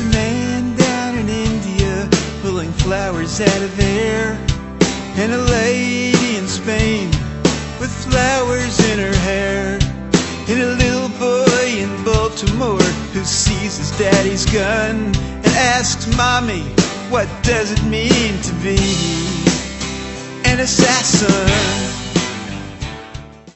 a man down in India pulling flowers out of air, and a lady in Spain with flowers in her hair, and a little boy in Baltimore who sees his daddy's gun and asks mommy, what does it mean to be an assassin?